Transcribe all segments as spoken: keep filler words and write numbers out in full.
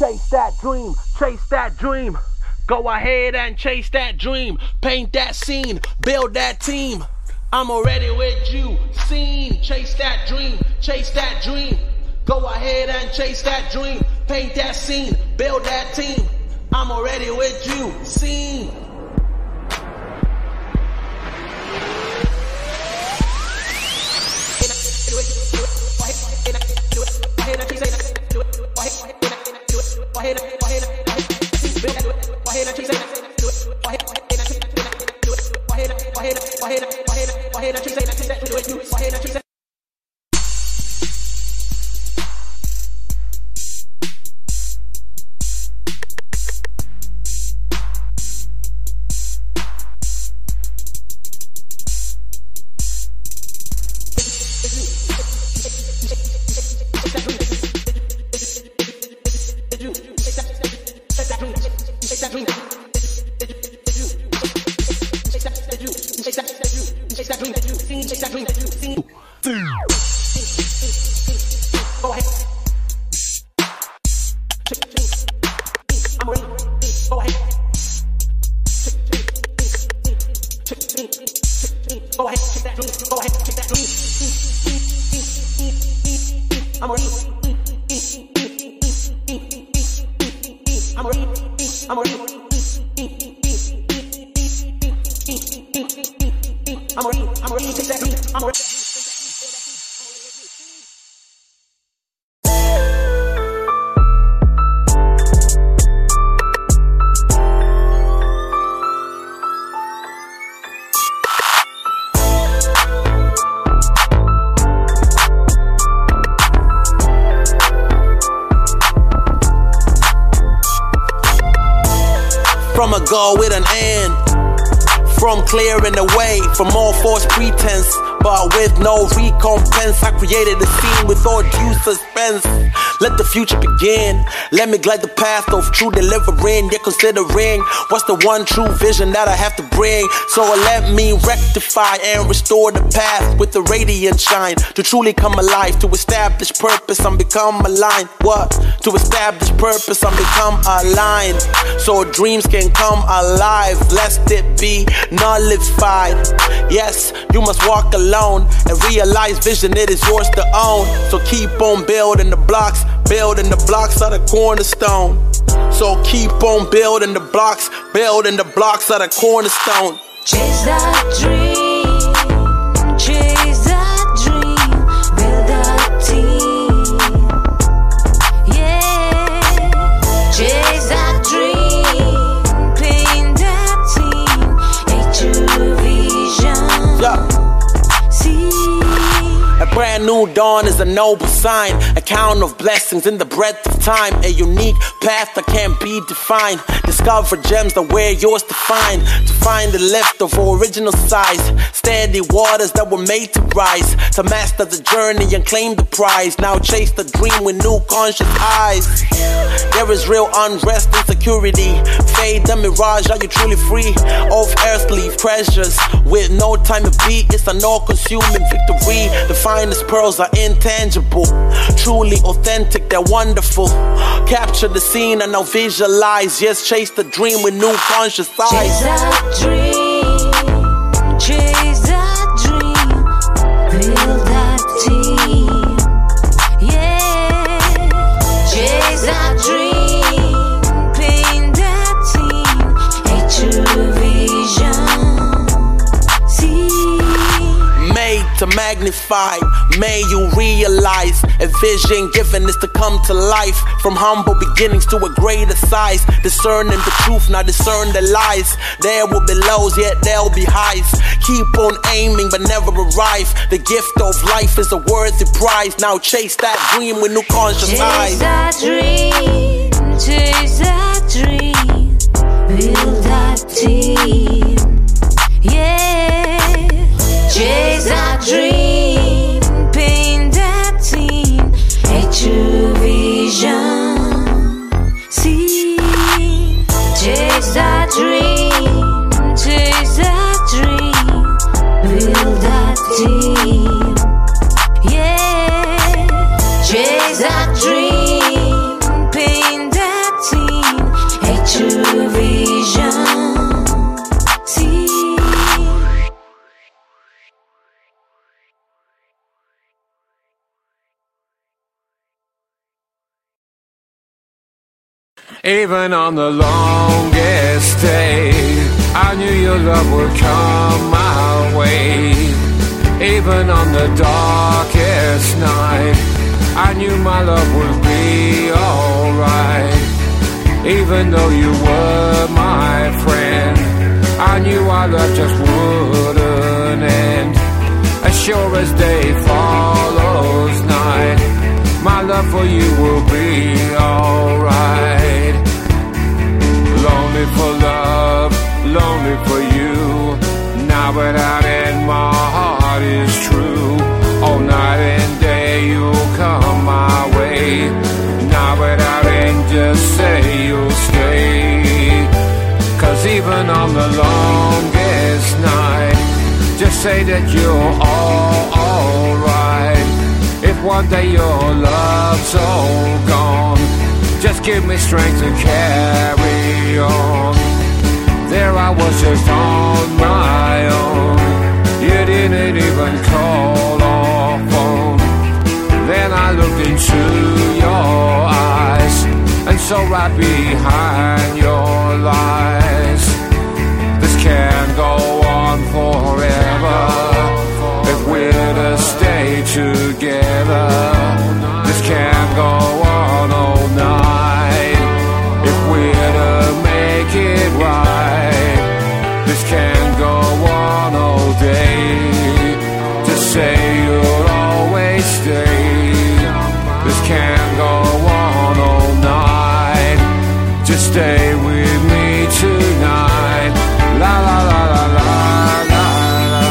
Chase that dream, chase that dream. Go ahead and chase that dream. Paint that scene, build that team. I'm already with you, scene. Chase that dream, chase that dream. Go ahead and chase that dream. Paint that scene, build that team. I'm already with you, scene. From a goal with an end, from clearing the way from all false pretense, but with no recompense. I created a scene with all due suspense. Let the future begin. Let me glide the path of true delivering. Yet considering what's the one true vision that I have to bring. So let me rectify and restore the path with the radiant shine to truly come alive, to establish purpose and become aligned. What? To establish purpose and become aligned, so dreams can come alive, lest it be nullified. Yes, you must walk alone and realize vision, it is yours to own. So keep on building the blocks, building the blocks of the cornerstone. So keep on building the blocks, building the blocks of the cornerstone. Chase that dream, chase that dream, build that team. Yeah, chase that dream, paint that team, a true vision. Yeah. See, a brand new dawn is a noble sign, a count of blessings in the breadth of time, a unique path that can't be defined. Discover gems that we're yours to find, to find the lift of original size, steady waters that were made to rise, to master the journey and claim the prize. Now chase the dream with new conscious eyes. There is real unrest, insecurity, fade the mirage. Are you truly free of earthly treasures with no time to beat? It's an all-consuming victory. The finest pearls are intangible, truly authentic, they're wonderful. Capture the scene and now visualize. Yes, chase the dream with new conscious eyes. chase that dream, chase that dream, build that team. Yeah, chase that dream, paint that team, a true vision. See, Made to magnify, may you realize a vision given is to come to life. From humble beginnings to a greater size, discerning the truth, now discern the lies. There will be lows, yet there'll be highs. Keep on aiming but never arrive. The gift of life is a worthy prize. Now chase that dream with new conscious chase eyes. that dream, chase that dream, build that team. Yeah, chase that dream, paint that team, a true vision. See, chase that dream, chase that dream, build that team. Yeah, chase that dream, paint that Even on the longest day, I knew your love would come my way. Even on the darkest night, I knew my love would be alright. Even though you were my friend, I knew our love just wouldn't end. As sure as day follows night, my love for you will be alright. Lonely for love, lonely for you. Now without end my heart is true. All night and day you'll come my way. Now without end just say you'll stay. Cause even on the longest night, just say that you're all alright. If one day your love's all gone, just give me strength to carry on. There I was just on my own. You didn't even call or phone. Then I looked into your eyes and saw right behind your lies. This can't go on forever if we're to stay together. This can't go on all night if we're to make it right. This can't go on all day. Just say you'll always stay. This can't go on all night. Just stay with me tonight. La la la la la la la.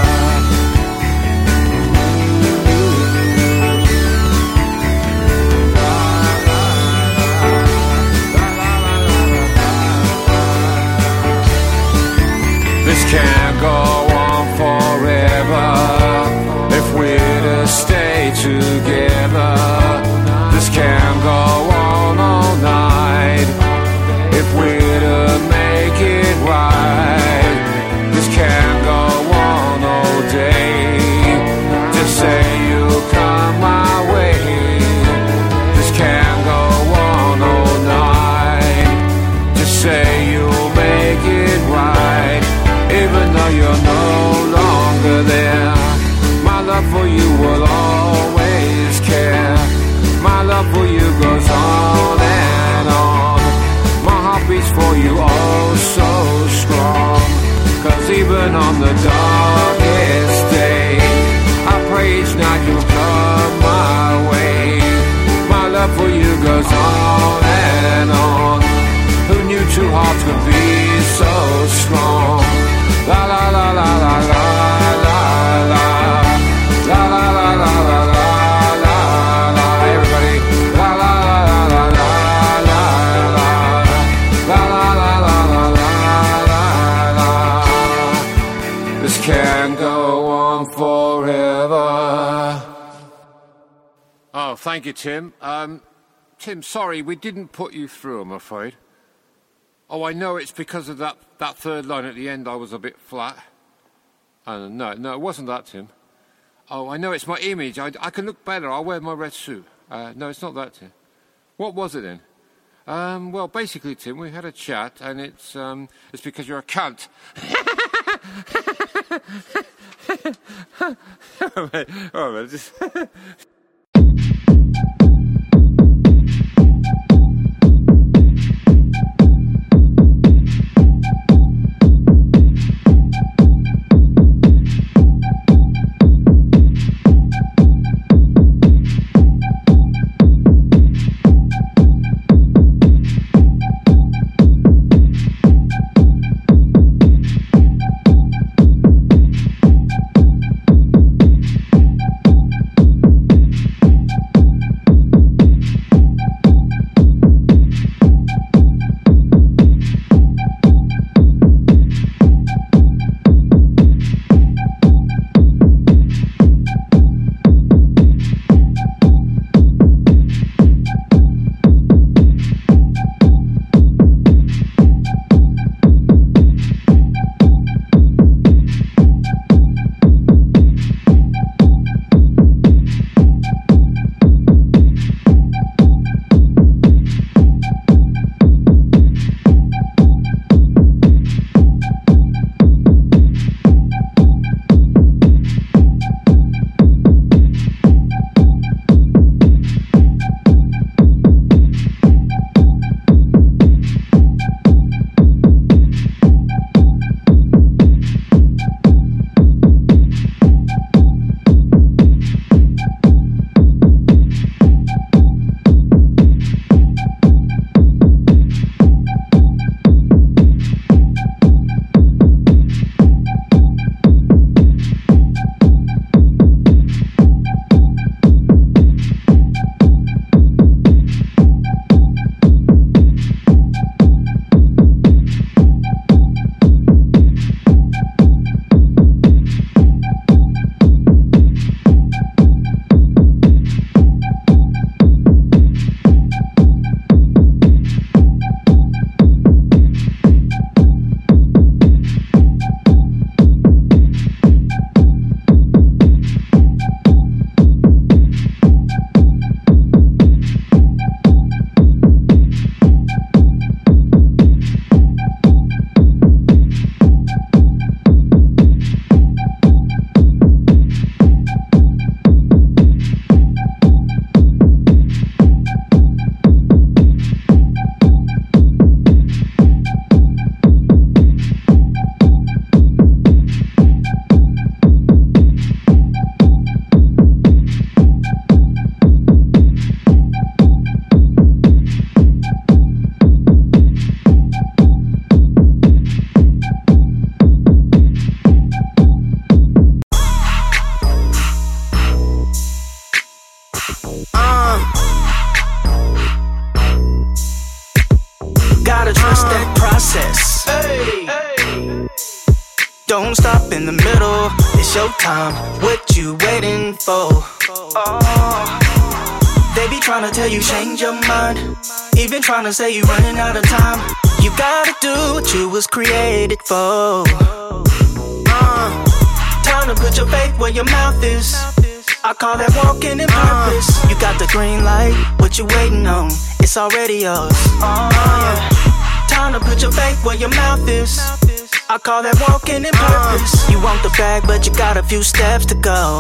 This can't go on forever if we're to stay together. This can't go on all night if we're to make it right. This can't go on all day. Just say you'll come my way. This can't go on all night. Just say you'll make it right. Even though you're no longer there, my love for you will always care. My love for you goes on and on. My heart beats for you oh so strong. Cause even on the darkest day, I pray each night you'll come my way. My love for you goes on and on. Who knew two hearts could be so strong? La la la la la la la la. La la la la la la la la. Everybody. La la la la la la la. La la la la la la la. This can't go on forever. Oh, thank you, Tim. Um, Tim, sorry, we didn't put you through, I'm afraid. Oh, I know it's because of that, that third line at the end I was a bit flat. Uh, no, no, it wasn't that, Tim. Oh, I know it's my image. I, I can look better. I'll wear my red suit. Uh, no, it's not that, Tim. What was it then? Um, well, basically, Tim, we had a chat, and it's um, it's because you're a cunt. oh, man. Oh, man, just... in the middle. It's your time, what you waiting for? Oh. They be tryna tell you change your mind, even tryna say you running out of time. You gotta do what you was created for. uh, Time to put your faith where your mouth is. I call that walking in purpose. You got the green light, what you waiting on? It's already yours. uh, yeah. Time to put your faith where your mouth is. I call that walking in purpose. You want the bag, but you got a few steps to go.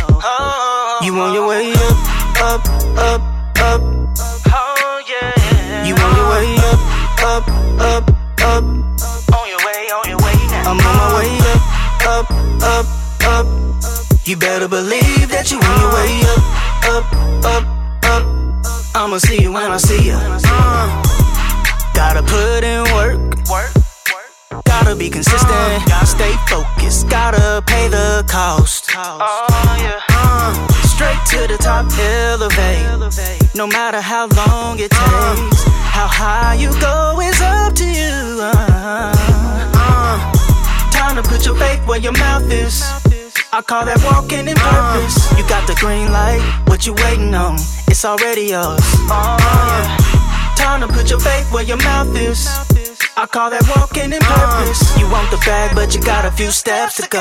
You on your way up, up, up, up. Oh yeah. You on your way up, up, up, up. On your way, on your way now. I'm on my way up, up, up, up. You better believe that you on your way up, up, up, up. I'ma see you when I see you. Uh, gotta put in work, work. Gotta be consistent, gotta stay focused, gotta pay the cost. Oh yeah. Uh, straight to the top, elevate. No matter how long it takes, how high you go is up to you. Uh, uh, time to put your faith where your mouth is. I call that walking in purpose. You got the green light, what you waiting on? It's already yours. Oh yeah. Time to put your faith where your mouth is. I call that walking in purpose. You want the bag, but you got a few steps to go.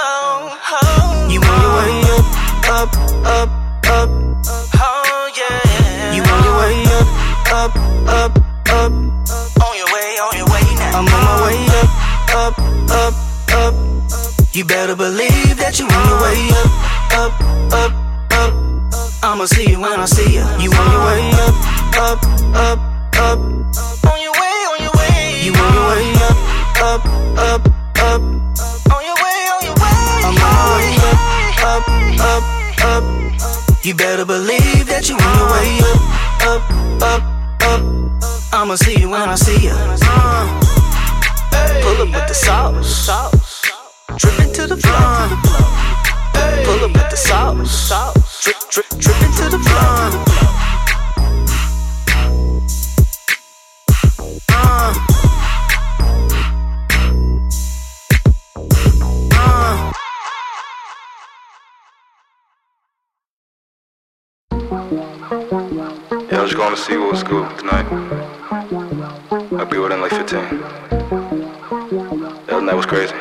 You on your way up, up, up, up. Oh yeah. You on your way up, up, up, up. On your way, on your way now. I'm on my way up, up, up, up. You better believe that you on your way up, up, up, up. I'ma see you when I see you. You on your way up, up, up, up. On your way, on your way. You on your way up, up, up, up. On your way, on your way. I'm on my way up, up, up, up. You better believe that you on your way up, up, up, up. I'ma see you when I see you. Uh, pull up with the sauce, dripping to the floor. Pull up with the sauce, drip, drip, dripping to the floor. Uh. Yeah, I was just going to see what was good tonight. I'll be within like fifteen. That night was crazy.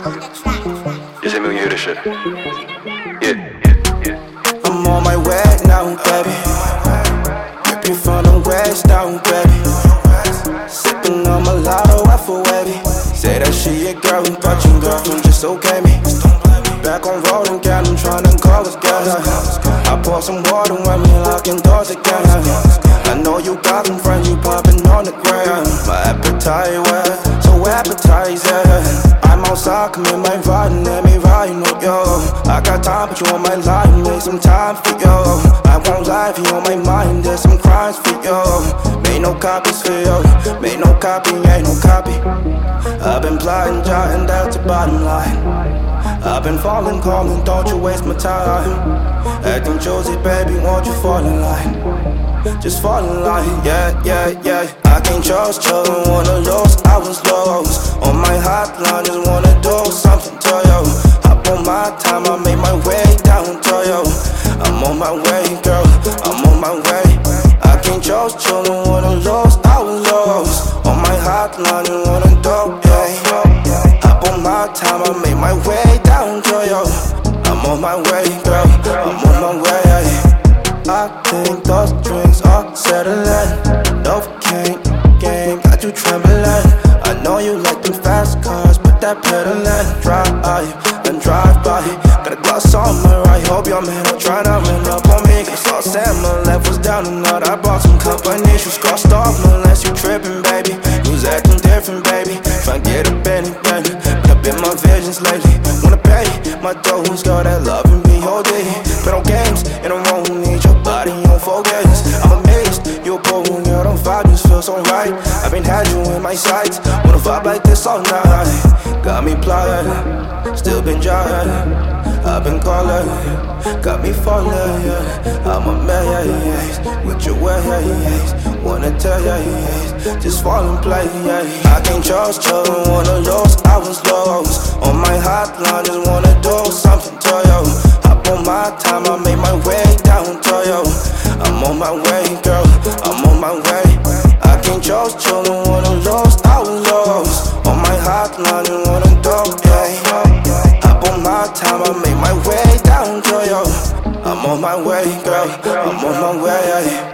Just hit me when you hear this shit. Yeah, yeah, yeah. I'm on my way now, baby. Ripping from the west down, baby. Sipping on my lotto, I feel wavy. Say that she a girl, but your girlfriend just okay me. Back on road again, I'm tryna call us together. I pour some water when we locking doors again. I know you got them friends, you popping on the ground. My appetite wet, so appetizing. I'm outside, come in my ride and let me ride with you. I got time, but you on my line, make some time for you. I won't lie, if you on my mind, there's some crimes for you. Made no copies for you, made no copy, ain't no copy. I've been plotting, jotting, that's the bottom line. I've been falling, calling, don't you waste my time. Acting choosy, baby, won't you fall in line? Just fall in line, yeah, yeah, yeah. I can't trust you, wanna lose, I was lost. On my hotline, just wanna do something to you. Hop on my time, I made my way down to you. I'm on my way, girl, I'm on my way. I can't trust you, wanna lose, I was lost. On my hotline, just wanna do, yeah. Hop on my time, I made my way down to you. I'm on my way, girl, I'm on my way. I think those drinks are settling. Novocaine game got you trembling. I know you like them fast cars, but that pedaling. Drive and drive by. Got a gloss on my right. Hope your man will try to run up on me. Cause I saw Sam, my left was down and out. I brought some company. You crossed off unless you tripping, baby. You was acting different, baby. Tryna get up anything. But I've been my visions lately. Wanna pay my dues, girl, that love and be O D. But on games, and I won't need your body on focus. I'm amazed, you're bold, girl, don't vibe, just feel so right. I've been had you in my sights. Wanna vibe like this all night. Got me plotting, still been jotting. I've been calling, got me falling, yeah. I'm a man, yeah, yeah. With your way, yeah, yeah. Wanna tell, yeah, yeah. Just fall and play, yeah. I can't trust you, wanna lose, I was lost. On my hotline, just wanna do something to you. Hop on my time, I made my way down to you. I'm on my way, girl, I'm on my way. I can't trust you, wanna lose, I was lost. On my hotline, just wanna do, yeah. My time, I made my way down to you. I'm on my way, girl, I'm on my way.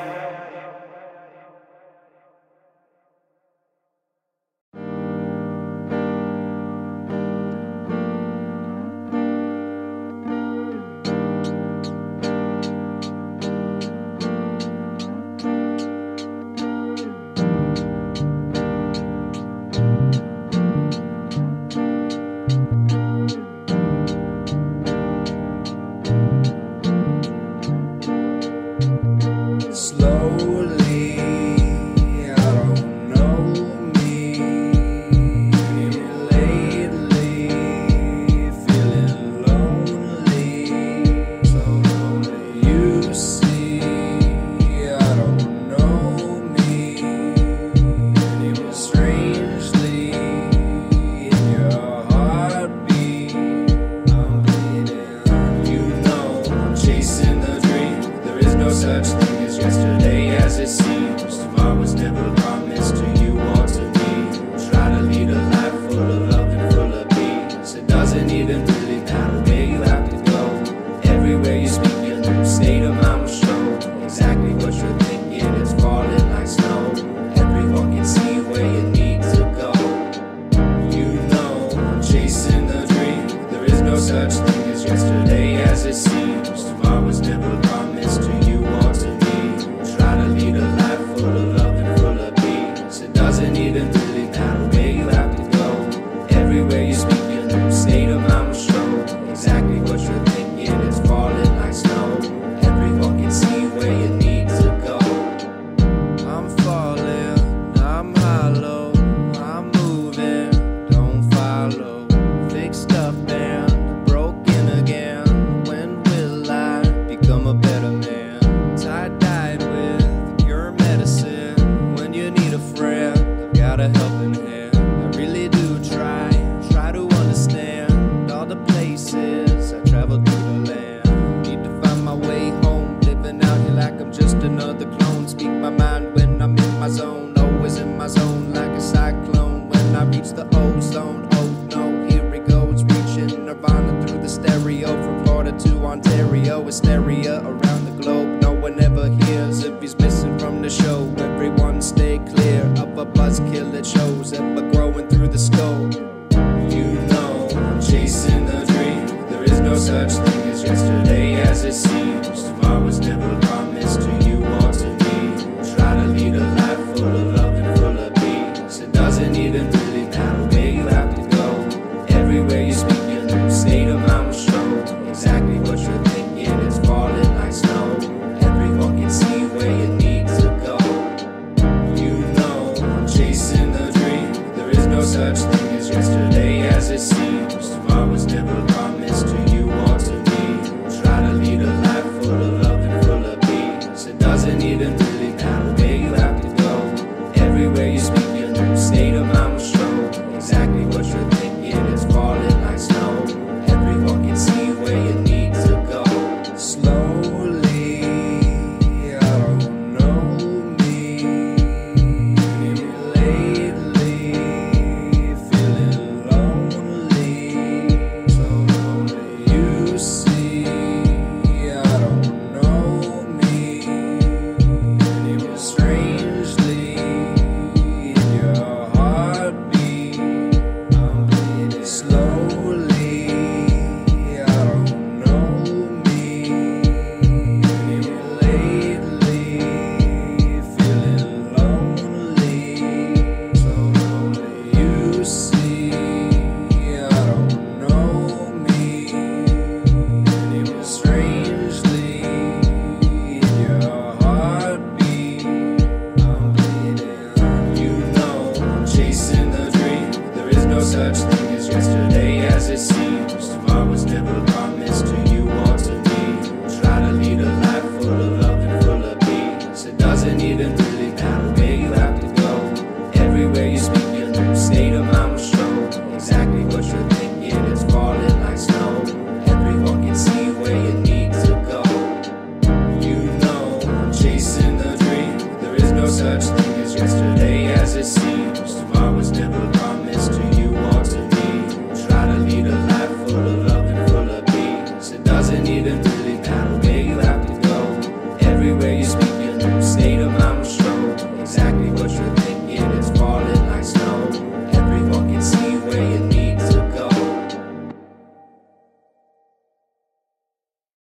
Even really matter where you have to go. Everywhere you speak, you're in a state of I'm sure.